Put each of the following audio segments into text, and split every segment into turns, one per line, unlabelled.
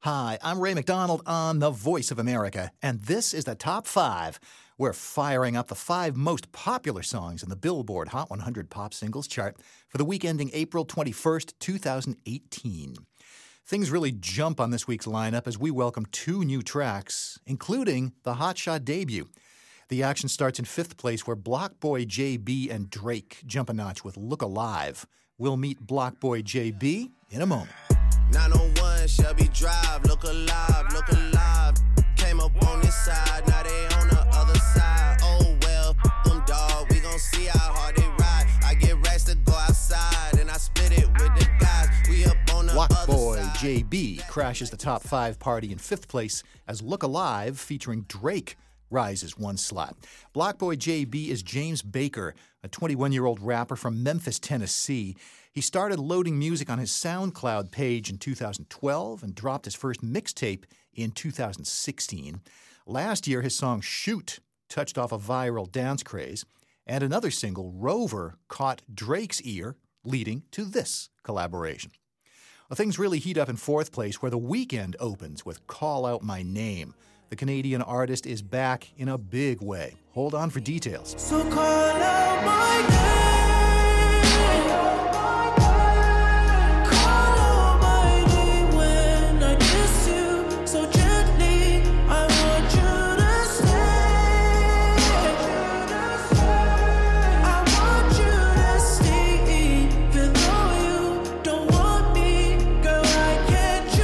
Hi, I'm Ray McDonald on The Voice of America, and this is the Top 5. We're firing up the 5 most popular songs in the Billboard Hot 100 Pop Singles chart for the week ending April 21st, 2018. Things really jump on this week's lineup as we welcome 2 new tracks, including the Hot Shot debut. The action starts in 5th place, where Block Boy JB and Drake jump a notch with Look Alive. We'll meet Block Boy JB in a moment.
901 Shelby Drive, look alive, look alive. Came up on this side, now they on the other side. Oh well, them dog, we gon' see how hard they ride. I get racks to go outside, and I split it with the guys. We up on the
Block
other
Boy
side.
JB crashes the top 5 party in 5th place as Look Alive featuring Drake rises 1 slot. Block Boy JB is James Baker, a 21-year-old rapper from Memphis, Tennessee. He started loading music on his SoundCloud page in 2012 and dropped his first mixtape in 2016. Last year, his song Shoot touched off a viral dance craze, and another single, Rover, caught Drake's ear, leading to this collaboration. Well, things really heat up in 4th place, where The Weeknd opens with Call Out My Name. The Canadian artist is back in a big way. Hold on for details.
So call out my name. Call out my name when I kiss you so gently. I want you to stay. I want you to stay. Even though you don't want me, girl, I can't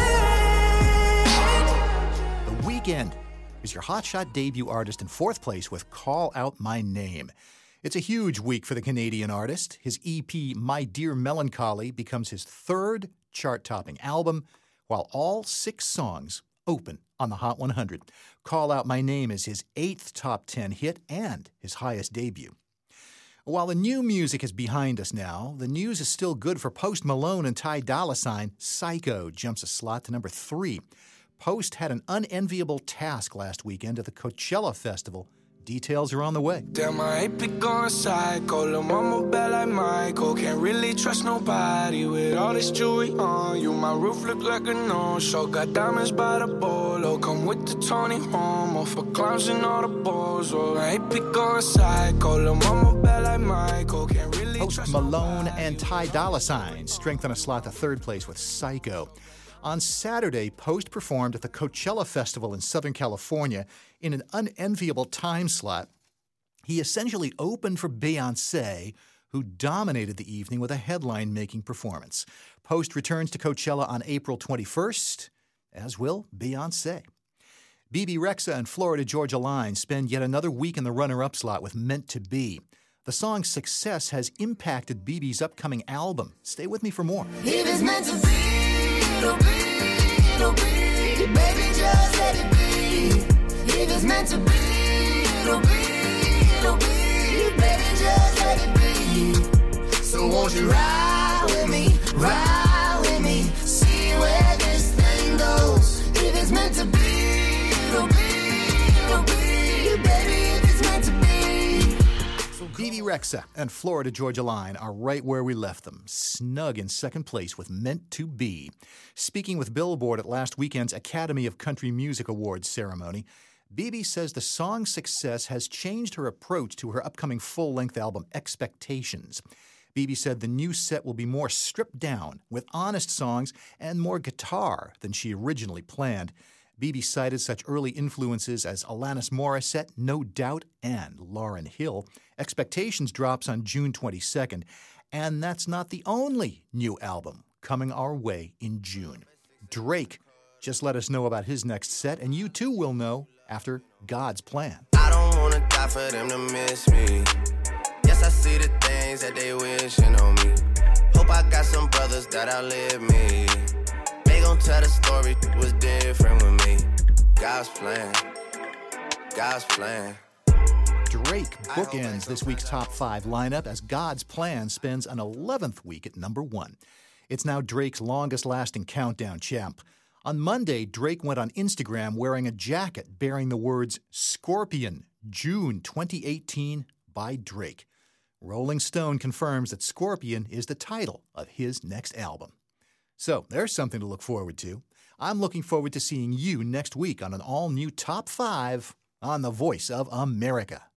you wait.
The Weeknd is your hotshot debut artist in 4th place with Call Out My Name. It's a huge week for the Canadian artist. His EP, My Dear Melancholy, becomes his 3rd chart-topping album, while all 6 songs open on the Hot 100. Call Out My Name is his 8th top 10 hit and his highest debut. While the new music is behind us now, the news is still good for Post Malone and Ty Dolla $ign. Psycho jumps a slot to number 3. Post had an unenviable task last weekend at the Coachella Festival. Details are on the way.
Damn, I ain't be going psycho. Lil' mama bad like Michael. Can't really trust nobody with all this jewelry on you. My roof look like a no-show. Got diamonds by the bolo. Come with the Tony Homo for clowns and all the balls. Oh, I ain't be going psycho. Lil' mama bad like Michael. Can't really
Post
trust
Malone
nobody.
and Ty Dolla $ign strengthen a slot to 3rd place with Psycho. On Saturday, Post performed at the Coachella Festival in Southern California in an unenviable time slot. He essentially opened for Beyoncé, who dominated the evening with a headline-making performance. Post returns to Coachella on April 21st, as will Beyoncé. Bebe Rexha and Florida Georgia Line spend yet another week in the runner-up slot with Meant to Be. The song's success has impacted Bebe's upcoming album. Stay with me for more.
If it's meant to be, it'll be, it'll be. Baby, just let it be. If it's meant to be, it'll be, it'll be. Baby, just let it be. So won't you ride with me, see where this thing goes. If it's meant to be, it'll be, it'll be. Baby, if it's meant to be.
Bebe Rexha and Florida Georgia Line are right where we left them, snug in 2nd place with Meant to Be. Speaking with Billboard at last weekend's Academy of Country Music Awards ceremony, Bebe says the song's success has changed her approach to her upcoming full-length album, Expectations. Bebe said the new set will be more stripped down, with honest songs and more guitar than she originally planned. Bebe cited such early influences as Alanis Morissette, No Doubt, and Lauryn Hill. Expectations drops on June 22nd, and that's not the only new album coming our way in June. Drake just let us know about his next set, and you too will know after God's Plan.
I don't wanna die for them to miss me. Yes, I see the things that they wishing on me. Hope I got some brothers that outlive me. They gon' tell the story was different with me. God's plan, God's plan.
Drake bookends this week's top 5 lineup as God's Plan spends an 11th week at number 1. It's now Drake's longest-lasting countdown champ. On Monday, Drake went on Instagram wearing a jacket bearing the words Scorpion, June 2018 by Drake. Rolling Stone confirms that Scorpion is the title of his next album. So there's something to look forward to. I'm looking forward to seeing you next week on an all-new Top 5 on the Voice of America.